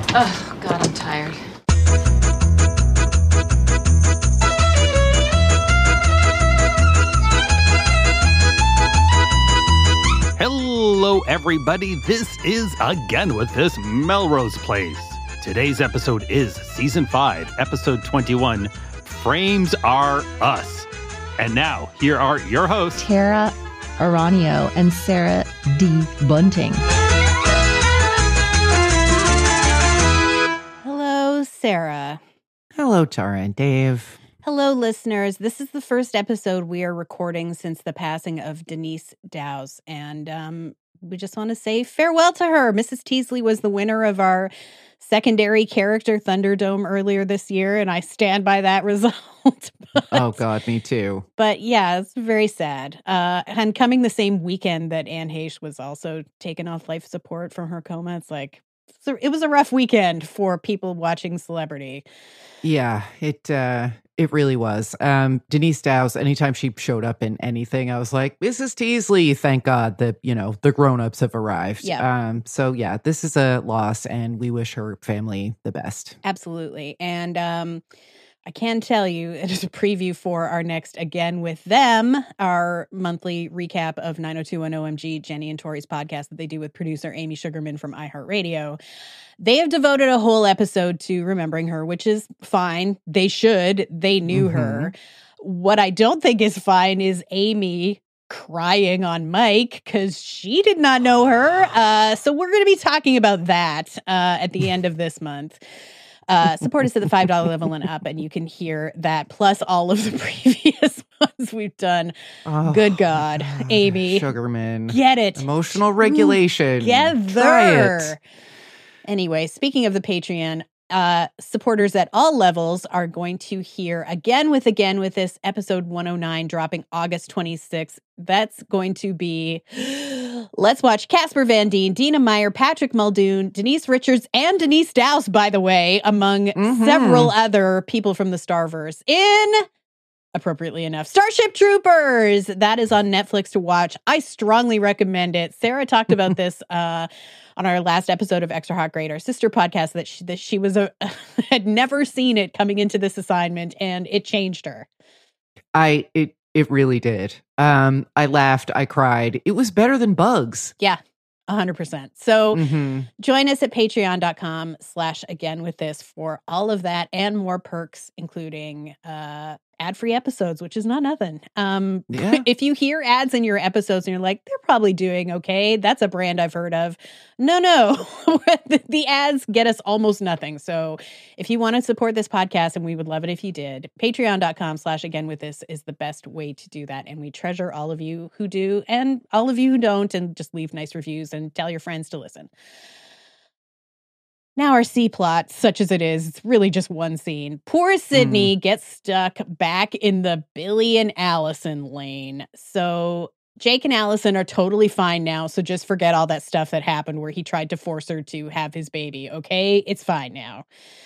Oh, God, I'm tired. Hello, everybody. This is Again with This Melrose Place. Today's episode is Season 5, Episode 21, Frames Are Us. And now, here are your hosts, Tara Aranio and Sarah D. Bunting. Hello, Sarah. Hello, Tara and Dave. Hello, listeners. This is the first episode we are recording since the passing of Denise Dowse, and we just want to say farewell to her. Mrs. Teasley was the winner of our secondary character Thunderdome earlier this year, and I stand by that result. Oh, God, me too. But yeah, it's very sad. And coming the same weekend that Anne Heche was also taken off life support from her coma, it's like, it was a rough weekend for people watching Celebrity. Yeah, it really was. Denise Dowse, anytime she showed up in anything, I was like, Mrs. Teasley, thank God that, the grown-ups have arrived. Yeah. So yeah, this is a loss, and we wish her family the best. Absolutely. And I can tell you, it is a preview for our next Again with Them, our monthly recap of 90210 OMG, Jenny and Tori's podcast that they do with producer Amy Sugarman from iHeartRadio. They have devoted a whole episode to remembering her, which is fine. They should. They knew her. What I don't think is fine is Amy crying on Mike because she did not know her. So we're going to be talking about that at the end of this month. Support us at the $5 level and up, and you can hear that, plus all of the previous ones we've done. Oh, Good God, Amy. Sugarman. Get it. Emotional regulation. Together. Try it. Anyway, speaking of the Patreon, supporters at all levels are going to hear Again with This episode 109 dropping August 26th. That's going to be, let's watch Casper Van Dien, Dina Meyer, Patrick Muldoon, Denise Richards, and Denise Dowse, by the way, among several other people from the Starverse in, appropriately enough, Starship Troopers. That is on Netflix to watch. I strongly recommend it. Sarah talked about this on our last episode of Extra Hot Grade, our sister podcast, that she was had never seen it coming into this assignment, and it changed her. It really did. I laughed. I cried. It was better than Bugs. Yeah, 100%. So join us at patreon.com/again with this for all of that and more perks, including ad-free episodes, which is not nothing. If you hear ads in your episodes and you're like, they're probably doing okay, that's a brand I've heard of. No. The ads get us almost nothing. So if you want to support this podcast, and we would love it if you did, patreon.com/again with this is the best way to do that. And we treasure all of you who do and all of you who don't, and just leave nice reviews and tell your friends to listen. Now our C-plot, such as it is, it's really just one scene. Poor Sydney gets stuck back in the Billy and Allison lane. So Jake and Allison are totally fine now, so just forget all that stuff that happened where he tried to force her to have his baby, okay? It's fine now.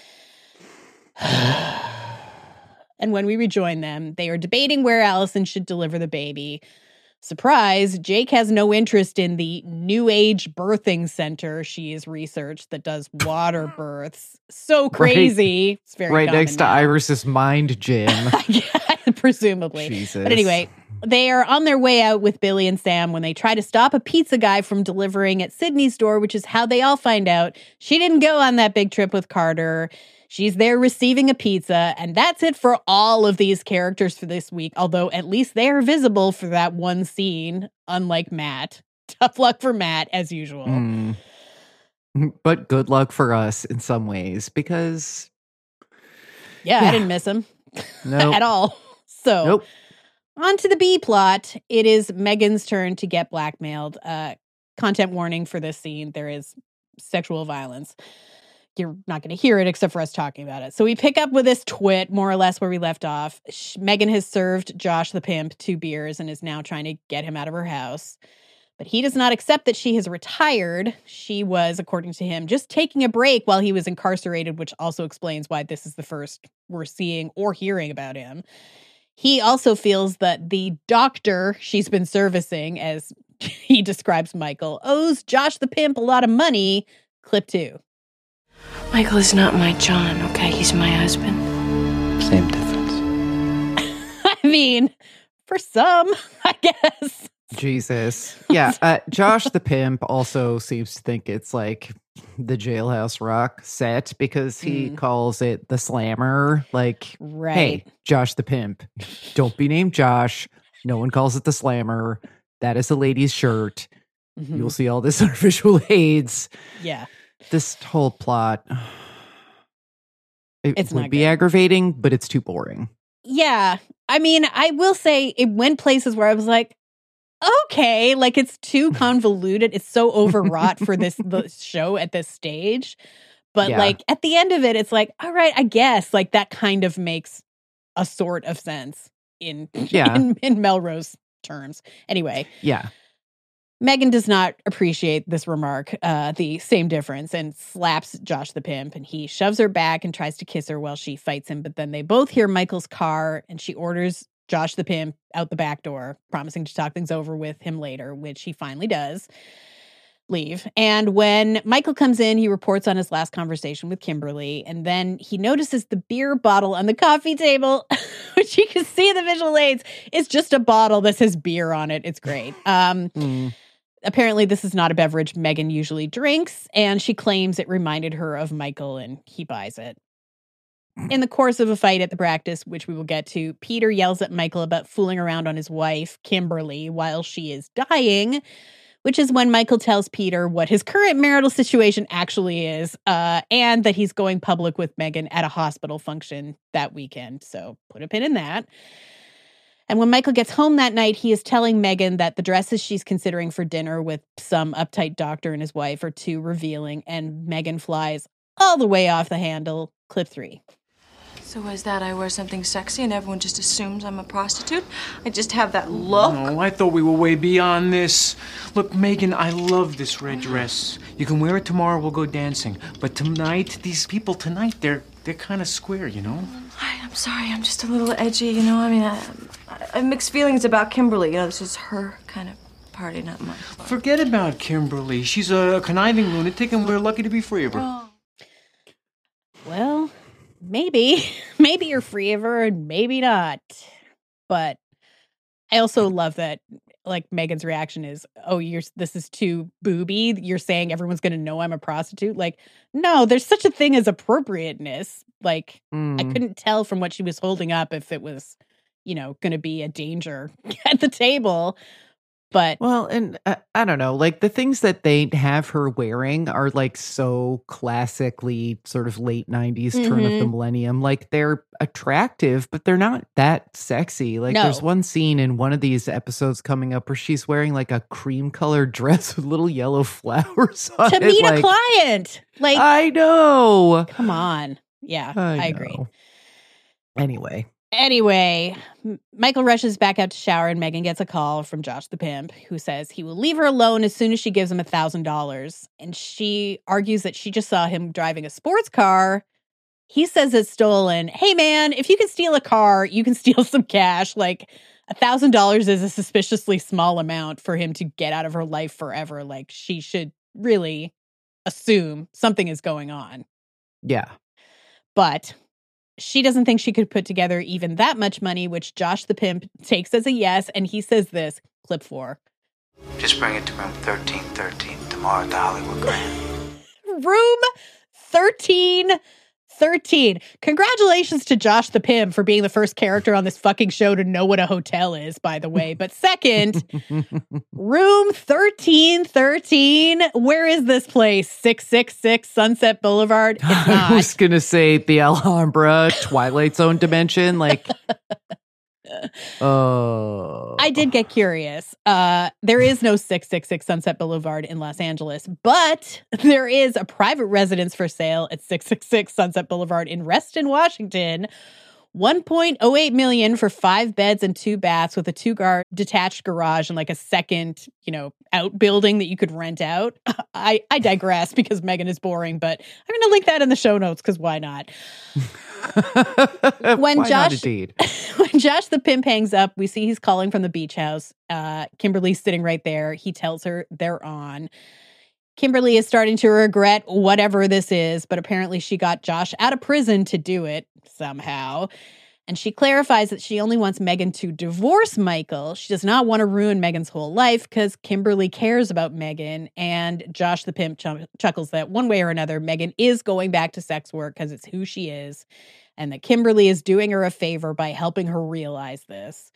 And when we rejoin them, they are debating where Allison should deliver the baby. Surprise, Jake has no interest in the New Age birthing center she has researched that does water births. So crazy. Right, it's very right next to Iris's mind gym. Presumably. Jesus. But anyway, they are on their way out with Billy and Sam when they try to stop a pizza guy from delivering at Sydney's door, which is how they all find out she didn't go on that big trip with Carter. She's there receiving a pizza, and that's it for all of these characters for this week, although at least they are visible for that one scene, unlike Matt. Tough luck for Matt, as usual. But good luck for us in some ways, because... Yeah, I didn't miss him at all. So, on to the B plot. It is Megan's turn to get blackmailed. Content warning for this scene. There is sexual violence. You're not going to hear it except for us talking about it. So we pick up with this twit, more or less where we left off. Megan has served Josh the pimp 2 beers and is now trying to get him out of her house. But he does not accept that she has retired. She was, according to him, just taking a break while he was incarcerated, which also explains why this is the first we're seeing or hearing about him. He also feels that the doctor she's been servicing, as he describes Michael, owes Josh the pimp a lot of money. Clip 2. Michael is not my John, okay? He's my husband. Same difference. I mean, for some, I guess. Jesus. Yeah. Josh the pimp also seems to think it's like the Jailhouse Rock set because he calls it the Slammer. Like, right. Hey, Josh the pimp, don't be named Josh. No one calls it the Slammer. That is a lady's shirt. Mm-hmm. You'll see all this on visual aids. Yeah. This whole plot, it would be good. Aggravating, but it's too boring. Yeah. I mean, I will say it went places where I was like, okay, like it's too convoluted. It's so overwrought for this show at this stage. But like at the end of it, it's like, all right, I guess like that kind of makes a sort of sense in Melrose terms. Anyway. Yeah. Megan does not appreciate this remark, the same difference, and slaps Josh the pimp, and he shoves her back and tries to kiss her while she fights him. But then they both hear Michael's car, and she orders Josh the pimp out the back door, promising to talk things over with him later, which he finally does leave. And when Michael comes in, he reports on his last conversation with Kimberly, and then he notices the beer bottle on the coffee table, which you can see in the visual aids. It's just a bottle that says beer on it. It's great. Apparently, this is not a beverage Megan usually drinks, and she claims it reminded her of Michael, and he buys it. In the course of a fight at the practice, which we will get to, Peter yells at Michael about fooling around on his wife, Kimberly, while she is dying, which is when Michael tells Peter what his current marital situation actually is, and that he's going public with Megan at a hospital function that weekend. So put a pin in that. And when Michael gets home that night, he is telling Megan that the dresses she's considering for dinner with some uptight doctor and his wife are too revealing, and Megan flies all the way off the handle. Clip 3. So is that I wear something sexy and everyone just assumes I'm a prostitute? I just have that look? No, I thought we were way beyond this. Look, Megan, I love this red dress. You can wear it tomorrow, we'll go dancing. But tonight, these people tonight, they're kind of square, you know? I'm sorry, I'm just a little edgy, you know? I mean, I have mixed feelings about Kimberly. You know, this is her kind of party, not mine. Forget about Kimberly. She's a conniving lunatic, and we're lucky to be free of her. Oh. Well, maybe. Maybe you're free of her, and maybe not. But I also love that, like, Megan's reaction is, oh, this is too booby. You're saying everyone's going to know I'm a prostitute? Like, no, there's such a thing as appropriateness. Like, I couldn't tell from what she was holding up if it was, you know, going to be a danger at the table. But well, and I don't know, like the things that they have her wearing are like so classically sort of late 90s turn of the millennium. Like they're attractive, but they're not that sexy. Like there's one scene in one of these episodes coming up where she's wearing like a cream colored dress with little yellow flowers on it. To meet a client. Like, I know. Come on. Yeah, I agree. Anyway, Michael rushes back out to shower, and Megan gets a call from Josh the pimp, who says he will leave her alone as soon as she gives him $1,000. And she argues that she just saw him driving a sports car. He says it's stolen. Hey, man, if you can steal a car, you can steal some cash. Like, $1,000 is a suspiciously small amount for him to get out of her life forever. Like, she should really assume something is going on. Yeah. But she doesn't think she could put together even that much money, which Josh the pimp takes as a yes, and he says this, clip 4. Just bring it to room 1313 tomorrow at the Hollywood Grand. Room 1313. Congratulations to Josh the pimp for being the first character on this fucking show to know what a hotel is, by the way. But second, room 1313. Where is this place? 666 Sunset Boulevard? It's not. I was going to say the Alhambra, Twilight Zone dimension. Like, oh. I did get curious. There is no 666 Sunset Boulevard in Los Angeles, but there is a private residence for sale at 666 Sunset Boulevard in Reston, Washington. $1.08 million for 5 beds and 2 baths with a 2-car detached garage and like a second, outbuilding that you could rent out. I digress because Megan is boring, but I'm going to link that in the show notes because why not? When Josh the pimp hangs up, we see he's calling from the beach house. Kimberly's sitting right there. He tells her they're on. Kimberly is starting to regret whatever this is, but apparently she got Josh out of prison to do it somehow. And she clarifies that she only wants Megan to divorce Michael. She does not want to ruin Megan's whole life because Kimberly cares about Megan. And Josh the pimp chuckles that one way or another, Megan is going back to sex work because it's who she is. And that Kimberly is doing her a favor by helping her realize this.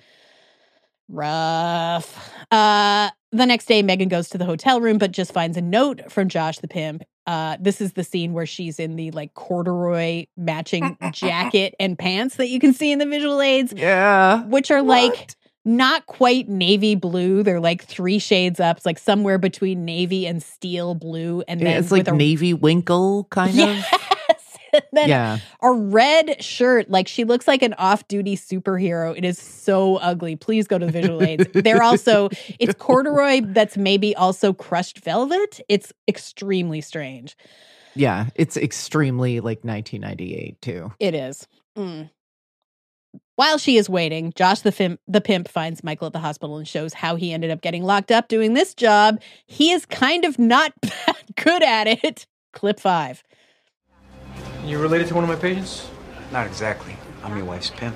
Rough. The next day, Megan goes to the hotel room, but just finds a note from Josh the pimp. This is the scene where she's in the like corduroy matching jacket and pants that you can see in the visual aids. Yeah. Which are like not quite navy blue. They're like 3 shades up. It's like somewhere between navy and steel blue. And then it's like navy winkle kind of. And then a red shirt, like she looks like an off-duty superhero. It is so ugly. Please go to the visual aids. They're also, it's corduroy that's maybe also crushed velvet. It's extremely strange. Yeah, it's extremely like 1998 too. It is. While she is waiting, Josh the pimp finds Michael at the hospital and shows how he ended up getting locked up doing this job. He is kind of not that good at it. Clip 5. You related to one of my patients? Not exactly. I'm your wife's pimp.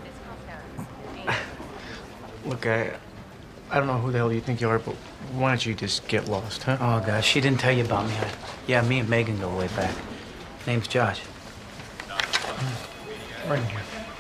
Look, I don't know who the hell you think you are, but why don't you just get lost, huh? Oh, gosh, she didn't tell you about me. Yeah, me and Megan go way back. Name's Josh. Right in here.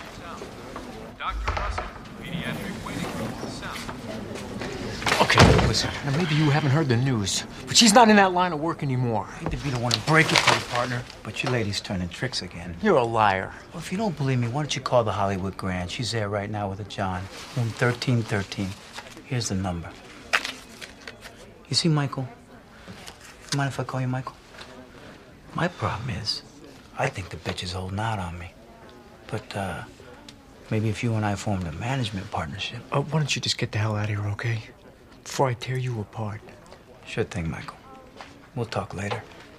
Okay, listen, now maybe you haven't heard the news, but she's not in that line of work anymore. I hate to be the one to break it to you, partner, but your lady's turning tricks again. You're a liar. Well, if you don't believe me, why don't you call the Hollywood Grand? She's there right now with a John. Room 1313. Here's the number. You see Michael? Mind if I call you Michael? My problem is, I think the bitch is holding out on me. But, maybe if you and I formed a management partnership. Why don't you just get the hell out of here, okay? Before I tear you apart. Sure thing, Michael. We'll talk later.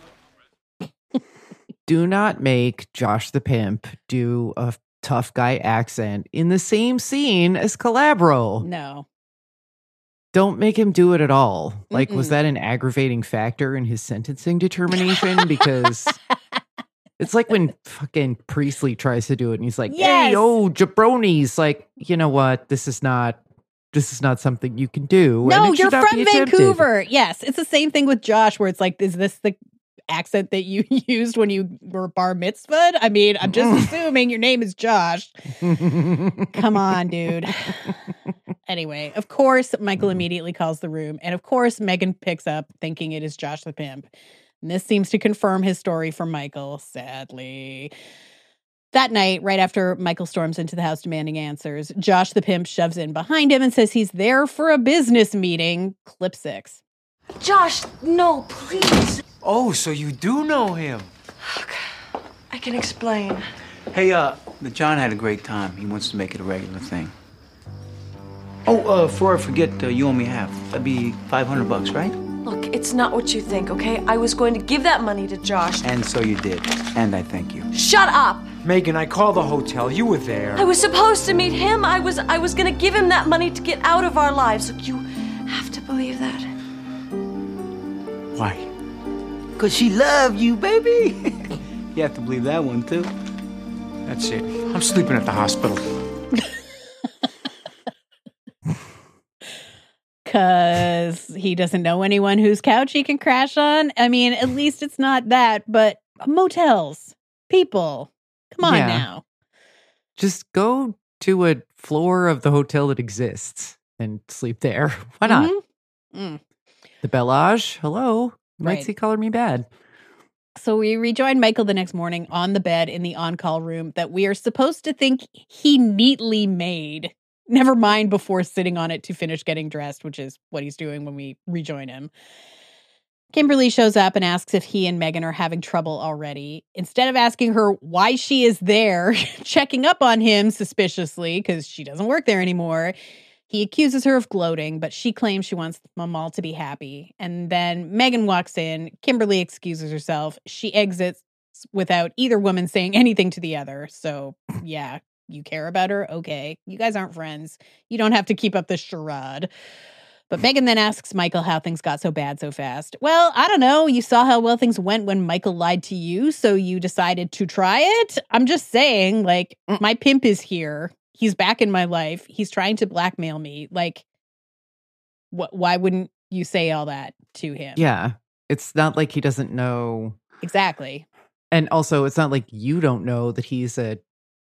Do not make Josh the pimp do a tough guy accent in the same scene as Calabro. No. Don't make him do it at all. Like, was that an aggravating factor in his sentencing determination? Because it's like when fucking Priestley tries to do it and he's like, yes. Hey, oh, jabronis. Like, you know what? This is not something you can do. No, you're from Vancouver. Yes. It's the same thing with Josh where it's like, is this the accent that you used when you were bar mitzvahed? I mean, I'm just assuming your name is Josh. Come on, dude. Anyway, of course, Michael immediately calls the room. And of course, Megan picks up thinking it is Josh the pimp. And this seems to confirm his story for Michael, sadly. That night, right after Michael storms into the house demanding answers, Josh the pimp shoves in behind him and says he's there for a business meeting. Clip 6. Josh, no, please. Oh, so you do know him. Okay. I can explain. Hey, the John had a great time. He wants to make it a regular thing. Oh, before I forget, you owe me half. That'd be $500, right? Look, it's not what you think, okay? I was going to give that money to Josh. And so you did. And I thank you. Shut up! Megan, I called the hotel. You were there. I was supposed to meet him. I was gonna give him that money to get out of our lives. Look, you have to believe that. Why? 'Cause she loved you, baby. You have to believe that one, too. That's it. I'm sleeping at the hospital. Because he doesn't know anyone whose couch he can crash on. I mean, at least it's not that, but motels, people, come on now. Just go to a floor of the hotel that exists and sleep there. Why not? The Bellage, hello. You might see Color Me Bad. So we rejoin Michael the next morning on the bed in the on-call room that we are supposed to think he neatly made. Never mind before sitting on it to finish getting dressed, which is what he's doing when we rejoin him. Kimberly shows up and asks if he and Megan are having trouble already. Instead of asking her why she is there, checking up on him suspiciously because she doesn't work there anymore, he accuses her of gloating, but she claims she wants them all to be happy. And then Megan walks in. Kimberly excuses herself. She exits without either woman saying anything to the other. So, yeah. You care about her? Okay. You guys aren't friends. You don't have to keep up this charade. But Megan then asks Michael how things got so bad so fast. Well, I don't know. You saw how well things went when Michael lied to you, so you decided to try it? I'm just saying, like, my pimp is here. He's back in my life. He's trying to blackmail me. Like, why wouldn't you say all that to him? Yeah. It's not like he doesn't know. Exactly. And also, it's not like you don't know that he's a,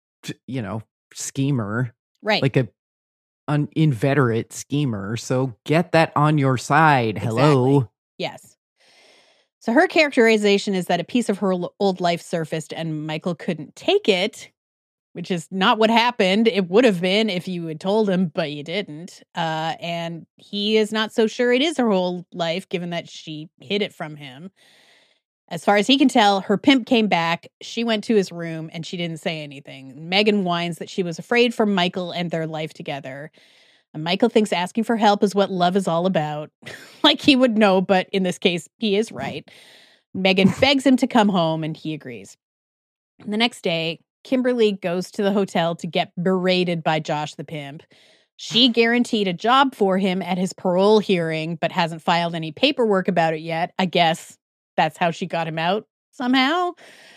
schemer. Right. Like an inveterate schemer. So get that on your side. Hello. Exactly. Yes. So her characterization is that a piece of her old life surfaced and Michael couldn't take it, which is not what happened. It would have been if you had told him, but you didn't. And he is not so sure it is her whole life, given that she hid it from him. As far as he can tell, her pimp came back. She went to his room and she didn't say anything. Megan whines that she was afraid for Michael and their life together. And Michael thinks asking for help is what love is all about. Like he would know, but in this case, he is right. Megan begs him to come home and he agrees. And the next day, Kimberly goes to the hotel to get berated by Josh the pimp. She guaranteed a job for him at his parole hearing, but hasn't filed any paperwork about it yet. I guess that's how she got him out somehow.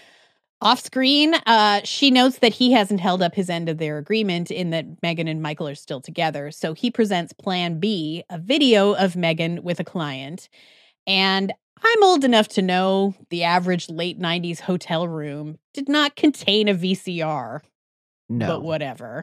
Off screen, she notes that he hasn't held up his end of their agreement in that Megan and Michael are still together. So he presents Plan B, a video of Megan with a client. And I'm old enough to know the average late 90s hotel room did not contain a VCR. No. But whatever.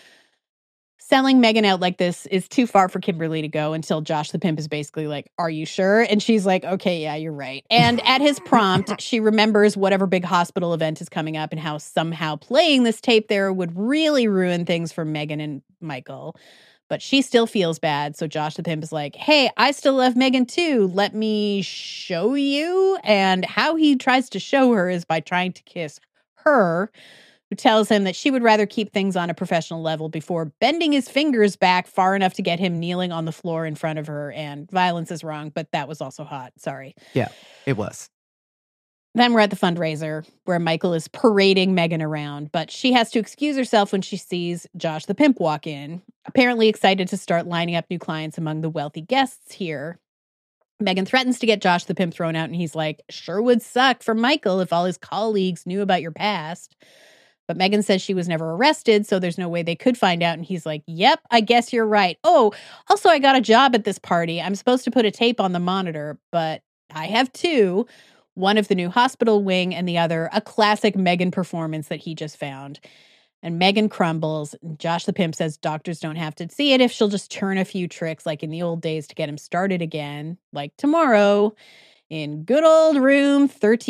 Selling Megan out like this is too far for Kimberly to go until Josh the pimp is basically like, are you sure? And she's like, okay, yeah, you're right. And at his prompt, she remembers whatever big hospital event is coming up and how somehow playing this tape there would really ruin things for Megan and Michael. But she still feels bad. So Josh the pimp is like, hey, I still love Megan too. Let me show you. And how he tries to show her is by trying to kiss her, who tells him that she would rather keep things on a professional level before bending his fingers back far enough to get him kneeling on the floor in front of her. And violence is wrong, but that was also hot. Sorry. Yeah, it was. Then we're at the fundraiser where Michael is parading Megan around, but she has to excuse herself when she sees Josh the pimp walk in, apparently excited to start lining up new clients among the wealthy guests here. Megan threatens to get Josh the pimp thrown out, and he's like, sure would suck for Michael if all his colleagues knew about your past. But Megan says she was never arrested, so there's no way they could find out. And he's like, yep, I guess you're right. Oh, also, I got a job at this party. I'm supposed to put a tape on the monitor, but I have two. One of the new hospital wing and the other a classic Megan performance that he just found. And Megan crumbles. Josh the pimp says doctors don't have to see it if she'll just turn a few tricks like in the old days to get him started again, like tomorrow. In good old room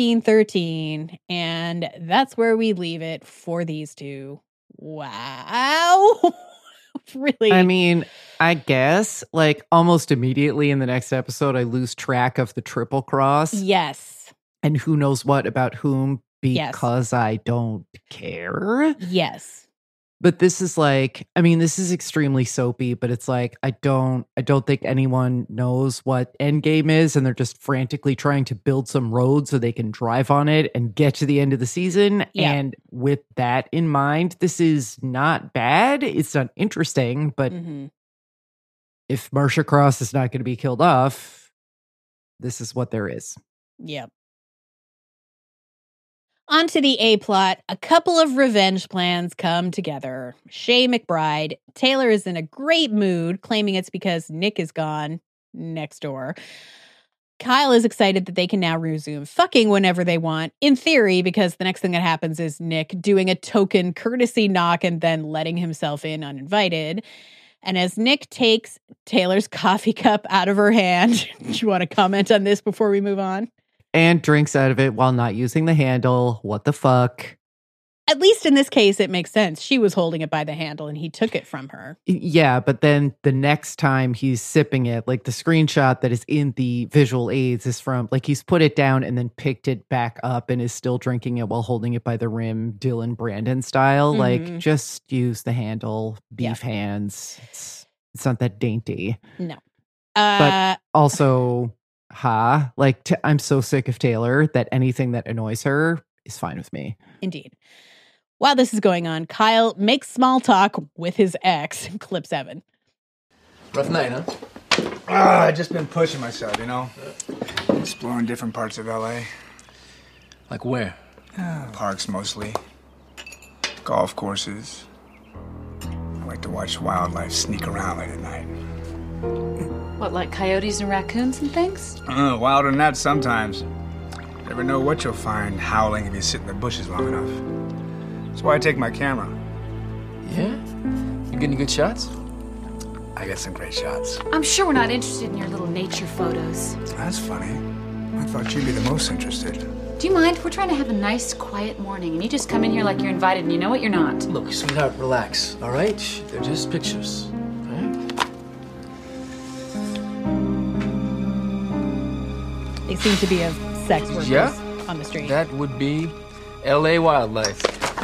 1313. And that's where we leave it for these two. Wow. Really? I mean, I guess, like, almost immediately in the next episode, I lose track of the triple cross. Yes. And who knows what about whom because I don't care. Yes. But this is like, I mean, this is extremely soapy, but it's like, I don't think anyone knows what Endgame is, and they're just frantically trying to build some road so they can drive on it and get to the end of the season. Yeah. And with that in mind, this is not bad. It's not interesting, but if Marcia Cross is not going to be killed off, this is what there is. Yep. Onto the A-plot, a couple of revenge plans come together. Shay McBride. Taylor is in a great mood, claiming it's because Nick is gone next door. Kyle is excited that they can now resume fucking whenever they want, in theory, because the next thing that happens is Nick doing a token courtesy knock and then letting himself in uninvited. And as Nick takes Taylor's coffee cup out of her hand, do you want to comment on this before we move on? And drinks out of it while not using the handle. What the fuck? At least in this case, it makes sense. She was holding it by the handle and he took it from her. Yeah, but then the next time he's sipping it, like the screenshot that is in the visual aids is from, like, he's put it down and then picked it back up and is still drinking it while holding it by the rim, Dylan Brandon style. Like, just use the handle, beef hands. It's not that dainty. No. But also, I'm so sick of Taylor that anything that annoys her is fine with me. Indeed. While this is going on, Kyle makes small talk with his ex, clip 7. Rough night, huh? I've just been pushing myself, you know? Exploring different parts of L.A. Like where? Parks, mostly. Golf courses. I like to watch wildlife sneak around late at night. What, like coyotes and raccoons and things? Wilder than that sometimes. Never know what you'll find howling if you sit in the bushes long enough. That's why I take my camera. Yeah? You getting good shots? I get some great shots. I'm sure we're not interested in your little nature photos. That's funny. I thought you'd be the most interested. Do you mind? We're trying to have a nice, quiet morning, and you just come in here like you're invited, and you know what? You're not. Look, sweetheart, relax, all right? They're just pictures, all right? They seem to be of sex workers on the street. That would be L.A. wildlife.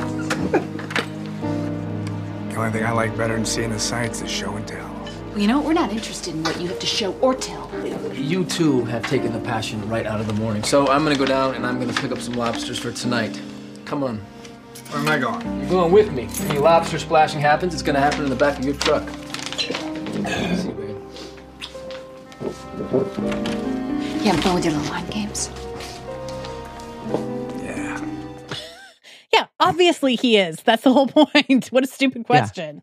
The only thing I like better than seeing the sights is show and tell. Well, you know what? We're not interested in what you have to show or tell. You two have taken the passion right out of the morning. So I'm gonna go down and I'm gonna pick up some lobsters for tonight. Come on. Where am I going? You're going with me. If any lobster splashing happens, it's gonna happen in the back of your truck. See, babe. You having fun with your little mind games? Yeah. Yeah, obviously he is. That's the whole point. What a stupid question.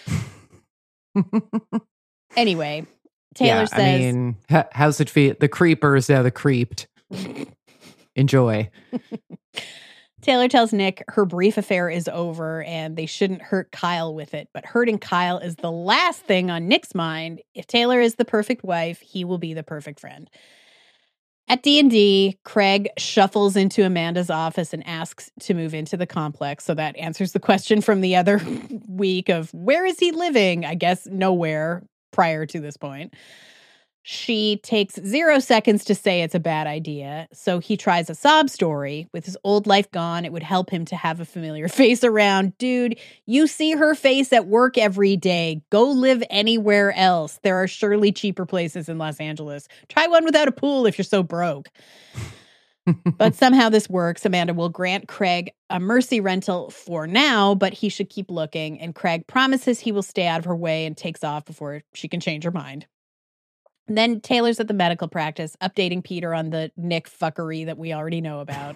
Anyway, Taylor says... I mean, how's it feel? The creepers are the creeped. Enjoy. Taylor tells Nick her brief affair is over and they shouldn't hurt Kyle with it. But hurting Kyle is the last thing on Nick's mind. If Taylor is the perfect wife, he will be the perfect friend. At D&D, Craig shuffles into Amanda's office and asks to move into the complex. So that answers the question from the other week of where is he living? I guess nowhere prior to this point. She takes 0 seconds to say it's a bad idea. So he tries a sob story. With his old life gone, it would help him to have a familiar face around. Dude, you see her face at work every day. Go live anywhere else. There are surely cheaper places in Los Angeles. Try one without a pool if you're so broke. But somehow this works. Amanda will grant Craig a mercy rental for now, but he should keep looking. And Craig promises he will stay out of her way and takes off before she can change her mind. And then Taylor's at the medical practice, updating Peter on the Nick fuckery that we already know about.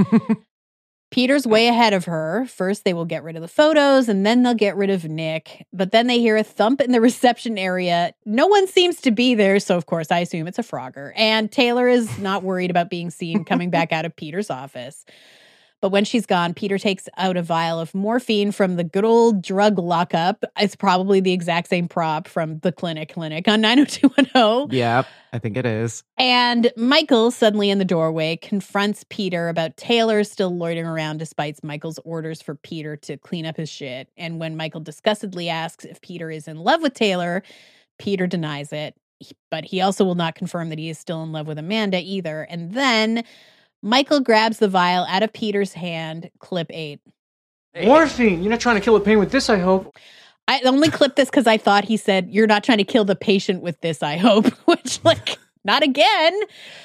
Peter's way ahead of her. First, they will get rid of the photos, and then they'll get rid of Nick. But then they hear a thump in the reception area. No one seems to be there, so of course I assume it's a Frogger. And Taylor is not worried about being seen coming back out of Peter's office. But when she's gone, Peter takes out a vial of morphine from the good old drug lockup. It's probably the exact same prop from the clinic on 90210. Yep, I think it is. And Michael, suddenly in the doorway, confronts Peter about Taylor still loitering around despite Michael's orders for Peter to clean up his shit. And when Michael disgustedly asks if Peter is in love with Taylor, Peter denies it. But he also will not confirm that he is still in love with Amanda either. And then Michael grabs the vial out of Peter's hand, clip 8. Morphine! You're not trying to kill the pain with this, I hope. I only clipped this because I thought he said, you're not trying to kill the patient with this, I hope. Which, not again.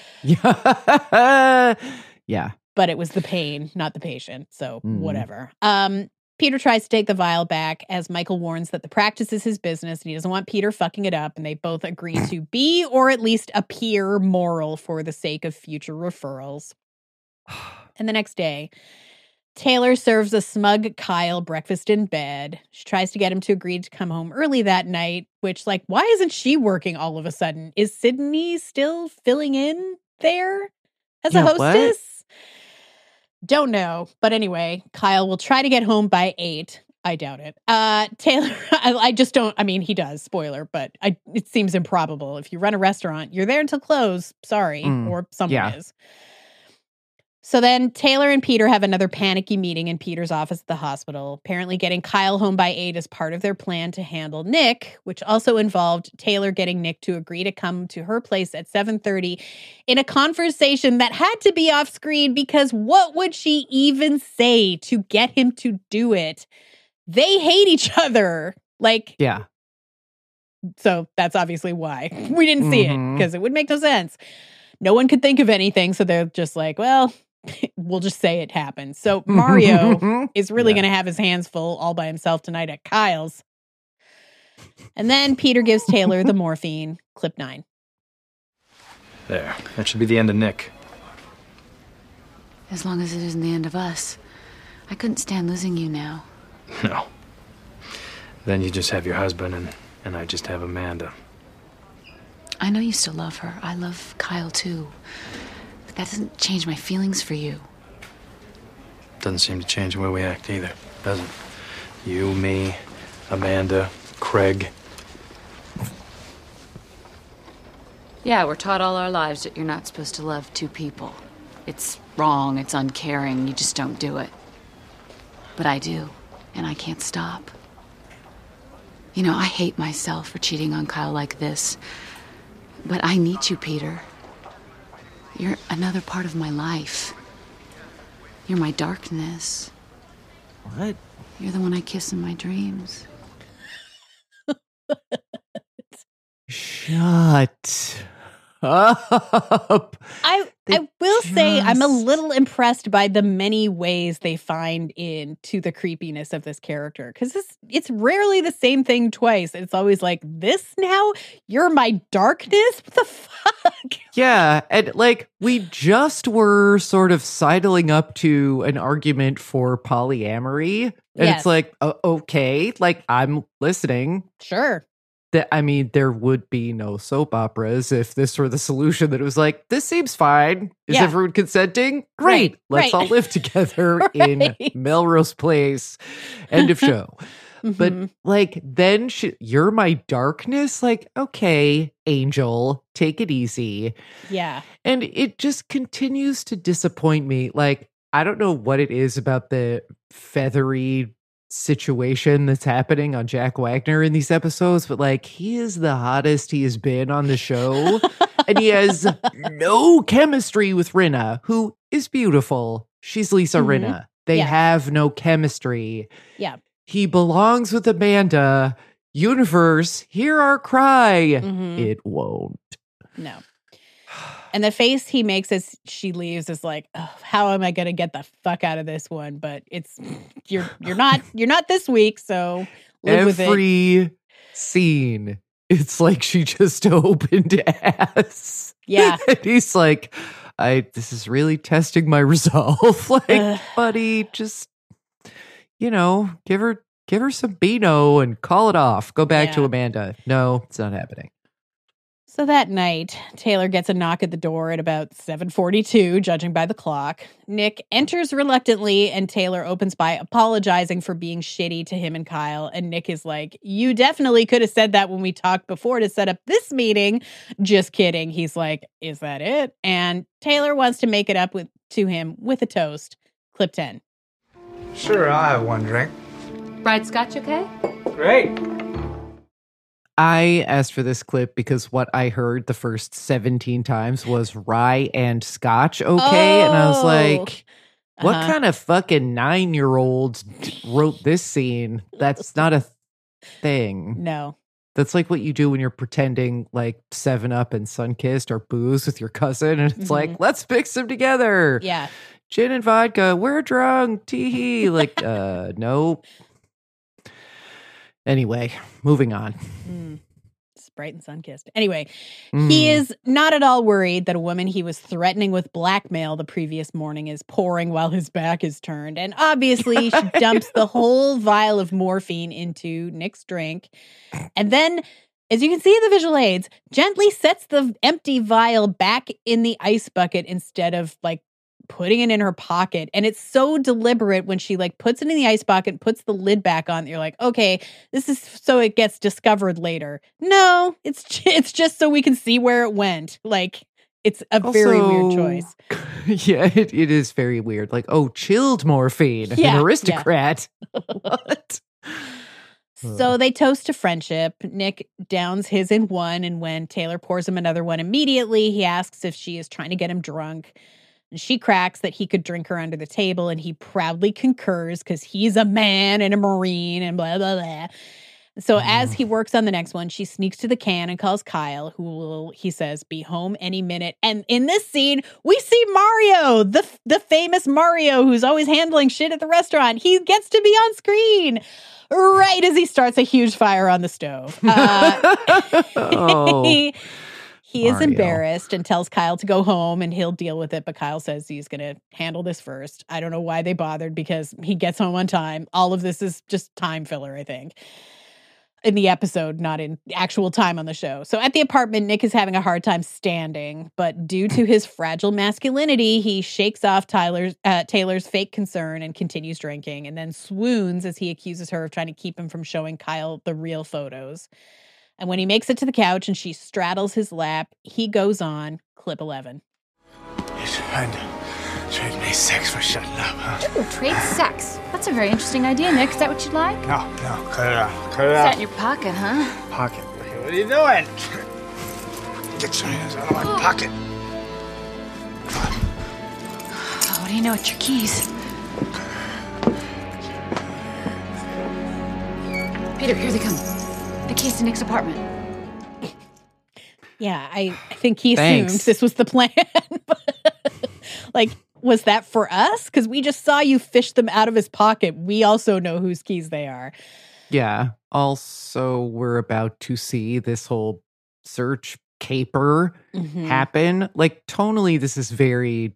Yeah. But it was the pain, not the patient. So whatever. Peter tries to take the vial back as Michael warns that the practice is his business and he doesn't want Peter fucking it up. And they both agree to be, or at least appear, moral for the sake of future referrals. And the next day, Taylor serves a smug Kyle breakfast in bed. She tries to get him to agree to come home early that night, which, why isn't she working all of a sudden? Is Sydney still filling in there as a hostess? What? Don't know. But anyway, Kyle will try to get home by 8. I doubt it. Taylor, I just don't, he does, spoiler, but it seems improbable. If you run a restaurant, you're there until close. Sorry. Or someone is. So then Taylor and Peter have another panicky meeting in Peter's office at the hospital. Apparently getting Kyle home by 8 is part of their plan to handle Nick, which also involved Taylor getting Nick to agree to come to her place at 7:30 in a conversation that had to be off screen because what would she even say to get him to do it? They hate each other. Yeah. So that's obviously why we didn't see it, because it would make no sense. No one could think of anything, so they're just well, we'll just say it happened. So Mario is really going to have his hands full all by himself tonight at Kyle's. And then Peter gives Taylor the morphine, clip 9. There. That should be the end of Nick. As long as it isn't the end of us. I couldn't stand losing you now. No. Then you just have your husband, and I just have Amanda. I know you still love her. I love Kyle, too. But that doesn't change my feelings for you. Doesn't seem to change the way we act either, does it? You, me, Amanda, Craig. Yeah, we're taught all our lives that you're not supposed to love two people. It's wrong, it's uncaring, you just don't do it. But I do, and I can't stop. You know, I hate myself for cheating on Kyle like this. But I need you, Peter. You're another part of my life. You're my darkness. What? You're the one I kiss in my dreams. Shut up. I will say I'm a little impressed by the many ways they find into the creepiness of this character. Because it's rarely the same thing twice. It's always like, this now? You're my darkness? What the fuck? Yeah, and like we just were sort of sidling up to an argument for polyamory. And Yes. it's like, okay, like I'm listening. Sure. I mean, there would be no soap operas if this were the solution that it was like, this seems fine. Is Yeah. everyone consenting? Great. Let's all live together in Melrose Place. End of show. But like, then you're my darkness? Like, okay, Angel, take it easy. Yeah. And it just continues to disappoint me. Like, I don't know what it is about the feathery situation that's happening on Jack Wagner in these episodes, but like he is the hottest he has been on the show. And he has no chemistry with Rinna, who is beautiful. She's Lisa Rinna. They have no chemistry. Yeah. He belongs with Amanda. Universe, hear our cry. It won't. No. And the face he makes as she leaves is like, oh, how am I going to get the fuck out of this one? But it's you're not this week, so live with it. Every scene, it's like she just opened ass. Yeah. And he's like, this is really testing my resolve. Like, buddy, just give her some Beano and call it off. Go back to Amanda. No, it's not happening. So that night, Taylor gets a knock at the door at about 7:42, judging by the clock. Nick enters reluctantly, and Taylor opens by apologizing for being shitty to him and Kyle. And Nick is like, you definitely could have said that when we talked before to set up this meeting. Just kidding. He's like, is that it? And Taylor wants to make it up to him with a toast. Clip 10. Sure, I'll have one drink. Fried scotch, okay? Great. I asked for this clip because what I heard the first 17 times was rye and scotch, okay? And I was like, what kind of fucking 9-year-old wrote this scene? That's not a thing. No. That's like what you do when you're pretending like 7-Up and Sunkist or booze with your cousin. And it's like, let's mix them together. Yeah. Gin and vodka. We're drunk. Tee-hee. Like, nope. Anyway, moving on. Sprite and Sunkist. Anyway, he is not at all worried that a woman he was threatening with blackmail the previous morning is pouring while his back is turned. And obviously, she dumps the whole vial of morphine into Nick's drink. And then, as you can see in the visual aids, gently sets the empty vial back in the ice bucket instead of like putting it in her pocket. And it's so deliberate when she like puts it in the ice bucket, puts the lid back on. You're like, okay, this is so it gets discovered later. No, it's just so we can see where it went. Like, it's a very weird choice. Yeah, it is very weird. Like, oh, chilled morphine, an aristocrat. What? So they toast to friendship. Nick downs his in one, and when Taylor pours him another one immediately, he asks if she is trying to get him drunk. And she cracks that he could drink her under the table, and he proudly concurs because he's a man and a Marine and blah, blah, blah. So as he works on the next one, she sneaks to the can and calls Kyle, who will, he says, be home any minute. And in this scene, we see Mario, the famous Mario, who's always handling shit at the restaurant. He gets to be on screen right as he starts a huge fire on the stove. He is embarrassed and tells Kyle to go home and he'll deal with it. But Kyle says he's going to handle this first. I don't know why they bothered because he gets home on time. All of this is just time filler, I think, in the episode, not in actual time on the show. So at the apartment, Nick is having a hard time standing. But due to his fragile masculinity, he shakes off Taylor's fake concern and continues drinking and then swoons as he accuses her of trying to keep him from showing Kyle the real photos. And when he makes it to the couch and she straddles his lap, he goes on, clip 11. You're trying to trade me sex for shutting up, huh? Ooh, trade sex. That's a very interesting idea, Nick. Is that what you'd like? No, cut it out. Cut it Is out. that in your pocket, huh? Pocket? What are you doing? Get your hands out of my pocket. Oh, what do you know? It's your keys. Peter, here they come. The keys to Nick's apartment. Yeah, I think he assumed this was the plan. Like, was that for us? Because we just saw you fish them out of his pocket. We also know whose keys they are. Yeah. Also, we're about to see this whole search caper happen. Like, tonally, this is very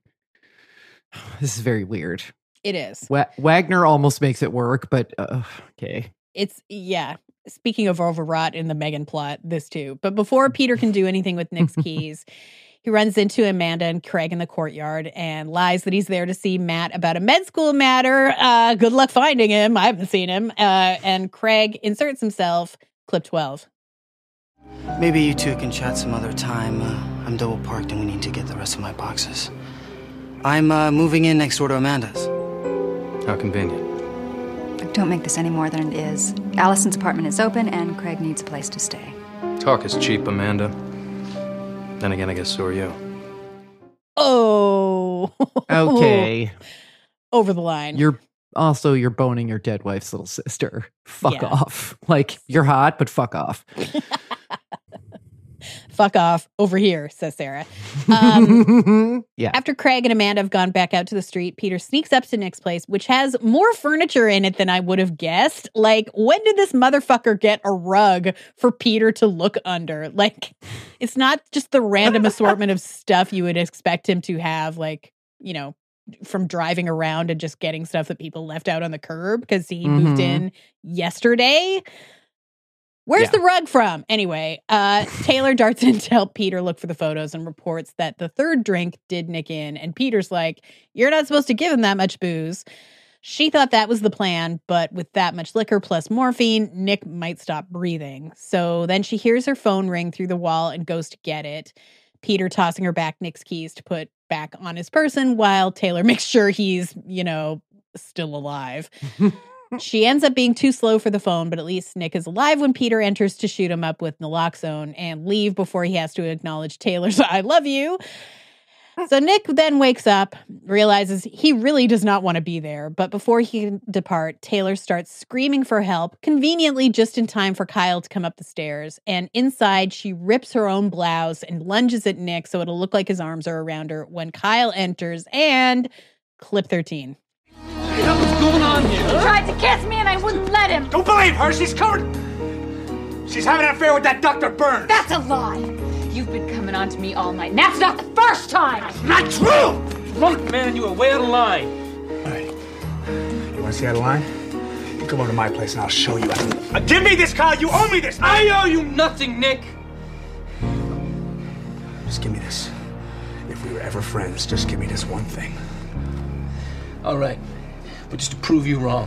weird. It is. Wagner almost makes it work, but okay. Speaking of overwrought in the Megan plot, this too. But before Peter can do anything with Nick's keys, he runs into Amanda and Craig in the courtyard and lies that he's there to see Matt about a med school matter. Good luck finding him. I haven't seen him. And Craig inserts himself, clip 12. Maybe you two can chat some other time. I'm double parked and we need to get the rest of my boxes. I'm moving in next door to Amanda's. How convenient. Don't make this any more than it is. Allison's apartment is open, and Craig needs a place to stay. Talk is cheap, Amanda. Then again, I guess so are you. Oh. Okay. Over the line. You're boning your dead wife's little sister. Fuck off. Like, you're hot, but fuck off. Fuck off over here, says Sarah. Yeah. After Craig and Amanda have gone back out to the street, Peter sneaks up to Nick's place, which has more furniture in it than I would have guessed. Like, when did this motherfucker get a rug for Peter to look under? Like, it's not just the random assortment of stuff you would expect him to have, like, you know, from driving around and just getting stuff that people left out on the curb because he moved in yesterday. Where's the rug from? Anyway, Taylor darts in to help Peter look for the photos and reports that the third drink did Nick in. And Peter's like, you're not supposed to give him that much booze. She thought that was the plan, but with that much liquor plus morphine, Nick might stop breathing. So then she hears her phone ring through the wall and goes to get it. Peter tossing her back Nick's keys to put back on his person while Taylor makes sure he's, you know, still alive. She ends up being too slow for the phone, but at least Nick is alive when Peter enters to shoot him up with naloxone and leave before he has to acknowledge Taylor's I love you. So Nick then wakes up, realizes he really does not want to be there, but before he can depart, Taylor starts screaming for help, conveniently just in time for Kyle to come up the stairs, and inside she rips her own blouse and lunges at Nick so it'll look like his arms are around her when Kyle enters, and clip 13. What's going on here? He tried to kiss me and I wouldn't let him. Don't believe her. She's covered. She's having an affair with that Dr. Burns. That's a lie. You've been coming on to me all night, and that's not the first time. That's not true. Drunk man, you were way out of line. All right. You want to see out of line? You come over to my place and I'll show you. Give me this, Kyle. You owe me this. I owe you nothing, Nick. Just give me this. If we were ever friends, just give me this one thing. All right. But just to prove you wrong.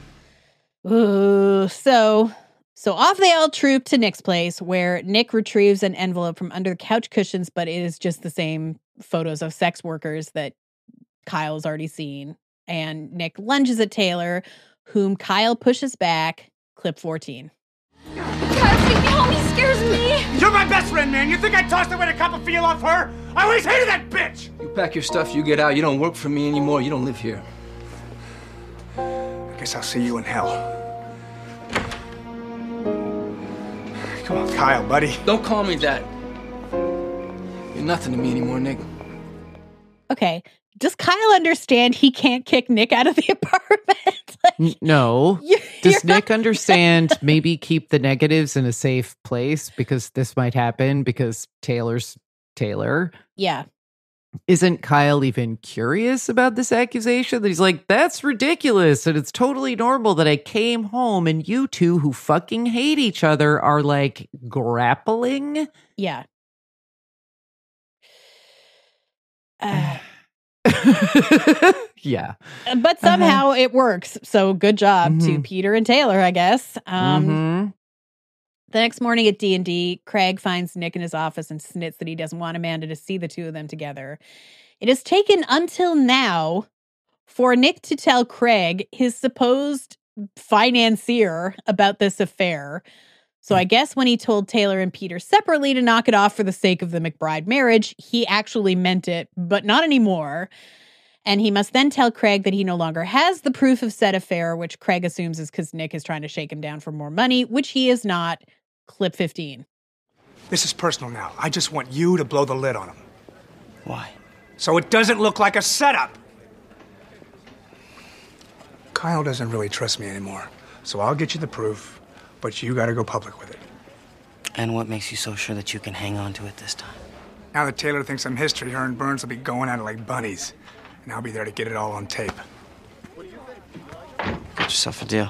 Ooh, so off they all troop to Nick's place, where Nick retrieves an envelope from under the couch cushions, but it is just the same photos of sex workers that Kyle's already seen. And Nick lunges at Taylor, whom Kyle pushes back. Clip 14. Kyle, take me home. He scares me. You're my best friend, man. You think I tossed away the cup of feel off her? I always hated that bitch. You pack your stuff, you get out. You don't work for me anymore. You don't live here. I guess I'll see you in hell. Come on, Kyle, buddy. Don't call me that. You're nothing to me anymore, Nick. Okay, does Kyle understand he can't kick Nick out of the apartment? No. Does Nick understand maybe keep the negatives in a safe place because this might happen because Taylor's Taylor? Yeah. Isn't Kyle even curious about this accusation? That he's like, that's ridiculous. And it's totally normal that I came home and you two who fucking hate each other are like grappling. Yeah. Yeah. But somehow it works. So good job to Peter and Taylor, I guess. The next morning at D&D, Craig finds Nick in his office and snits that he doesn't want Amanda to see the two of them together. It has taken until now for Nick to tell Craig, his supposed financier, about this affair. So I guess when he told Taylor and Peter separately to knock it off for the sake of the McBride marriage, he actually meant it, but not anymore. And he must then tell Craig that he no longer has the proof of said affair, which Craig assumes is because Nick is trying to shake him down for more money, which he is not. Clip 15. This is personal now. I just want you to blow the lid on him. Why? So it doesn't look like a setup. Kyle doesn't really trust me anymore, so I'll get you the proof, but you gotta go public with it. And what makes you so sure that you can hang on to it this time? Now that Taylor thinks I'm history, her and Burns will be going at it like bunnies, and I'll be there to get it all on tape. Get yourself a deal.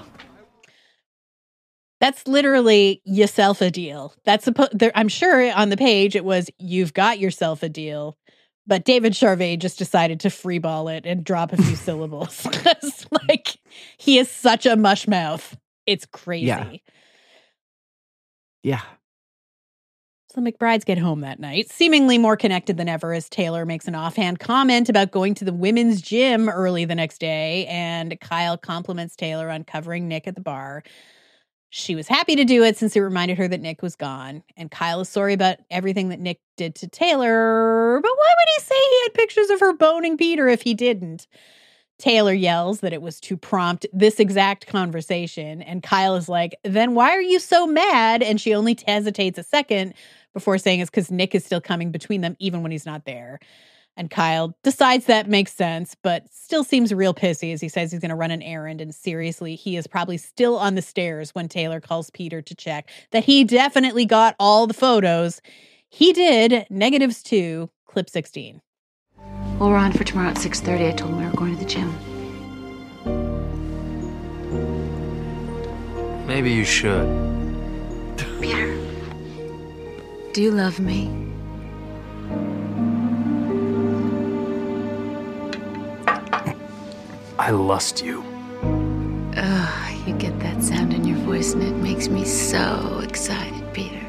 That's literally yourself a deal. That's I'm sure on the page it was, you've got yourself a deal. But David Charvet just decided to freeball it and drop a few syllables. Like, he is such a mush mouth. It's crazy. Yeah. So the McBrides get home that night, seemingly more connected than ever, as Taylor makes an offhand comment about going to the women's gym early the next day, and Kyle compliments Taylor on covering Nick at the bar. She was happy to do it since it reminded her that Nick was gone, and Kyle is sorry about everything that Nick did to Taylor, but why would he say he had pictures of her boning Peter if he didn't? Taylor yells that it was to prompt this exact conversation, and Kyle is like, then why are you so mad? And she only hesitates a second before saying it's because Nick is still coming between them even when he's not there. And Kyle decides that makes sense, but still seems real pissy as he says he's going to run an errand. And seriously, he is probably still on the stairs when Taylor calls Peter to check that he definitely got all the photos. He did. -2, clip 16. Well, we're on for tomorrow at 6:30. I told him we were going to the gym. Maybe you should. Peter, do you love me? I lust you. Ugh, you get that sound in your voice and it makes me so excited, Peter.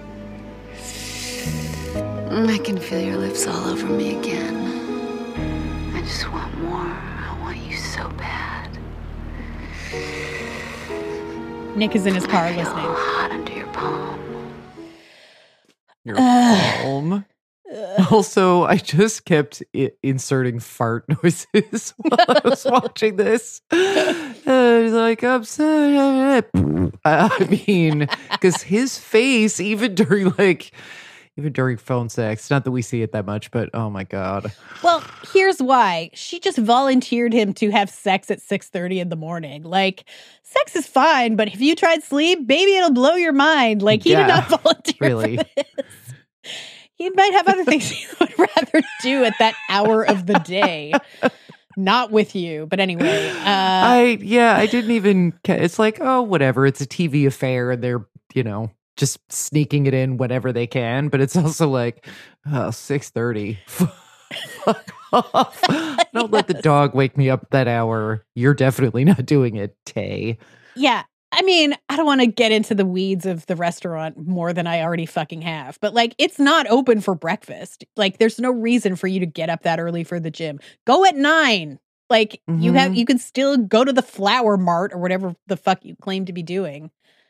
I can feel your lips all over me again. I just want more. I want you so bad. Nick is in his car listening. Hot under your palm. Your palm? Also, I just kept inserting fart noises while I was watching this. He's like, I'm sorry. I mean, because his face, even during phone sex, not that we see it that much, but oh my God. Well, here's why. She just volunteered him to have sex at 6:30 in the morning. Like, sex is fine, but if you tried sleep, baby, it'll blow your mind. Like, he did not volunteer really. for this. He might have other things he would rather do at that hour of the day. Not with you. But anyway. I didn't even, it's like, oh, whatever. It's a TV affair and they're, just sneaking it in whenever they can. But it's also like, 6:30. Fuck off. Don't let the dog wake me up that hour. You're definitely not doing it, Tay. Yeah. I mean, I don't want to get into the weeds of the restaurant more than I already fucking have, but like, it's not open for breakfast. Like, there's no reason for you to get up that early for the gym. Go at 9. Like, you can still go to the Flower Mart or whatever the fuck you claim to be doing.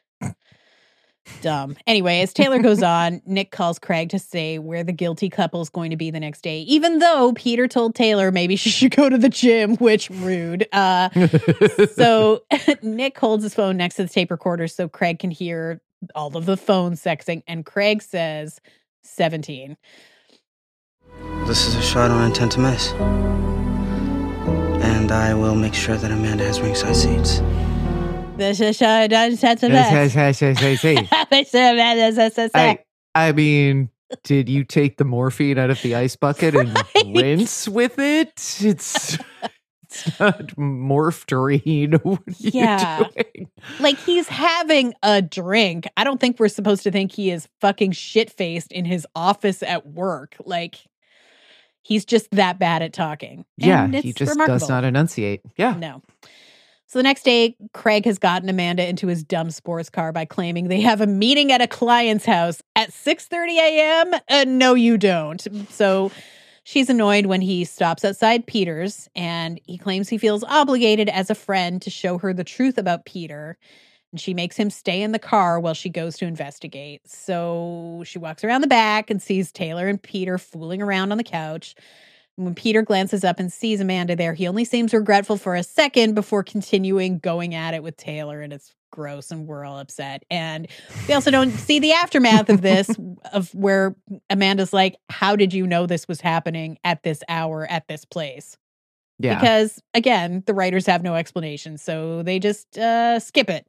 Dumb. Anyway, as Taylor goes on, Nick calls Craig to say where the guilty couple is going to be the next day, even though Peter told Taylor maybe she should go to the gym, which rude. So Nick holds his phone next to the tape recorder so Craig can hear all of the phone sexing, and Craig says 17. This is a shot I don't intend to miss. And I will make sure that Amanda has ringside seats. I mean, did you take the morphine out of the ice bucket and rinse with it? It's not morphine. What are you doing? Like, he's having a drink. I don't think we're supposed to think he is fucking shit-faced in his office at work. Like, he's just that bad at talking. Yeah, he just does not enunciate. Yeah. No. So the next day, Craig has gotten Amanda into his dumb sports car by claiming they have a meeting at a client's house at 6:30 a.m. No, you don't. So she's annoyed when he stops outside Peter's, and he claims he feels obligated as a friend to show her the truth about Peter. And she makes him stay in the car while she goes to investigate. So she walks around the back and sees Taylor and Peter fooling around on the couch. When Peter glances up and sees Amanda there, he only seems regretful for a second before continuing going at it with Taylor, and it's gross, and we're all upset. And we also don't see the aftermath of this, of where Amanda's like, how did you know this was happening at this hour at this place? Yeah. Because, again, the writers have no explanation, so they just skip it.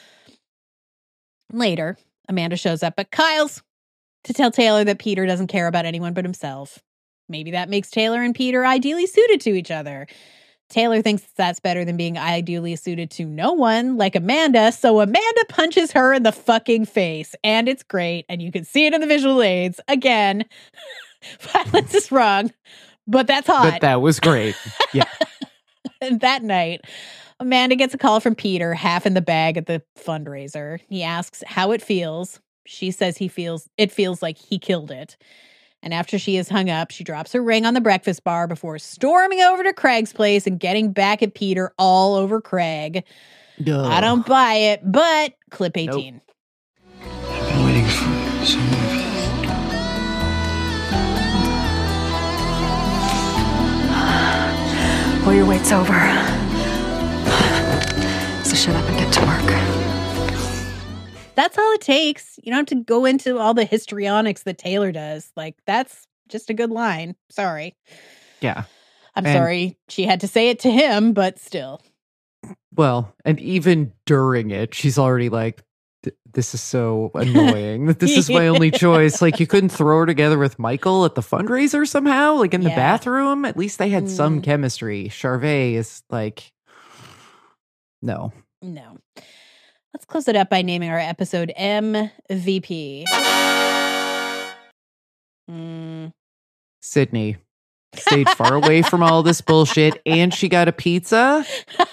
Later, Amanda shows up at Kyle's to tell Taylor that Peter doesn't care about anyone but himself. Maybe that makes Taylor and Peter ideally suited to each other. Taylor thinks that's better than being ideally suited to no one, like Amanda, so Amanda punches her in the fucking face. And it's great, and you can see it in the visual aids. Again, violence is wrong, but that's hot. But that was great. Yeah. And that night, Amanda gets a call from Peter, half in the bag at the fundraiser. He asks how it feels. She says it feels like he killed it. And after she is hung up, she drops her ring on the breakfast bar before storming over to Craig's place and getting back at Peter all over Craig. Ugh. I don't buy it, but clip 18. Nope. I've been waiting for so long. Well, your wait's over. So shut up and get to work. That's all it takes. You don't have to go into all the histrionics that Taylor does. Like, that's just a good line. Sorry. Yeah. I'm sorry she had to say it to him, but still. Well, and even during it, she's already like, this is so annoying that this is my only choice. Like, you couldn't throw her together with Michael at the fundraiser somehow? Like, in the bathroom? At least they had some chemistry. Charvet is like, no. No. Let's close it up by naming our episode MVP. Sydney stayed far away from all this bullshit, and she got a pizza.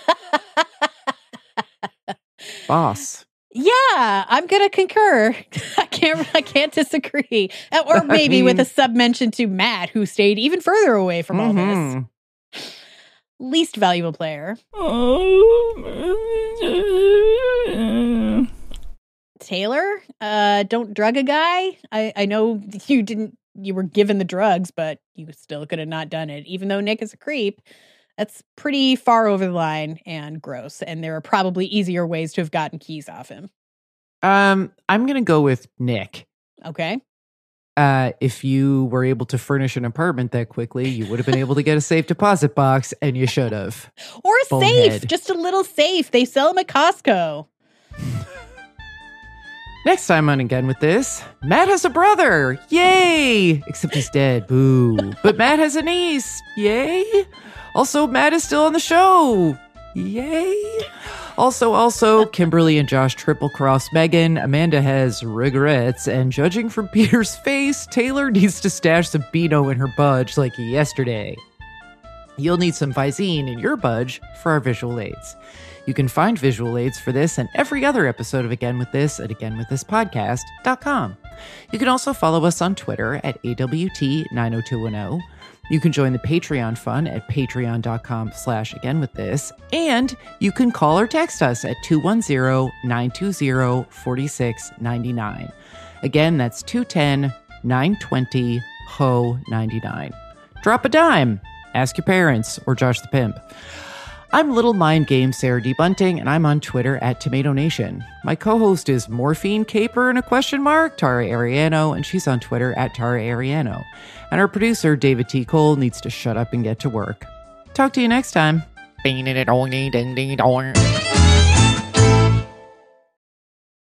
Boss. Yeah, I'm gonna concur. I can't disagree. Or maybe with a sub-mention to Matt, who stayed even further away from all this. Least valuable player. Taylor, don't drug a guy. I know you were given the drugs, but you still could have not done it. Even though Nick is a creep, that's pretty far over the line and gross. And there are probably easier ways to have gotten keys off him. I'm going to go with Nick. Okay. If you were able to furnish an apartment that quickly, you would have been able to get a safe deposit box, and you should have. Or a safe, just a little safe. They sell them at Costco. Next time on Again With This, Matt has a brother. Yay! Except he's dead. Boo. But Matt has a niece. Yay! Also, Matt is still on the show. Yay! Also, Kimberly and Josh triple-cross Megan. Amanda has regrets, and judging from Peter's face, Taylor needs to stash some Beano in her budge like yesterday. You'll need some Visine in your budge for our visual aids. You can find visual aids for this and every other episode of Again With This at againwiththispodcast.com. You can also follow us on Twitter at AWT90210. You can join the Patreon fun at patreon.com/againwiththis. And you can call or text us at 210-920-4699. Again, that's 210-920-HO99. Drop a dime. Ask your parents or Josh the Pimp. I'm Little Mind Game Sarah D. Bunting, and I'm on Twitter at Tomato Nation. My co-host is Morphine Caper and a question mark, Tara Ariano, and she's on Twitter at Tara Ariano. And our producer, David T. Cole, needs to shut up and get to work. Talk to you next time. Ding ding ding ding ding.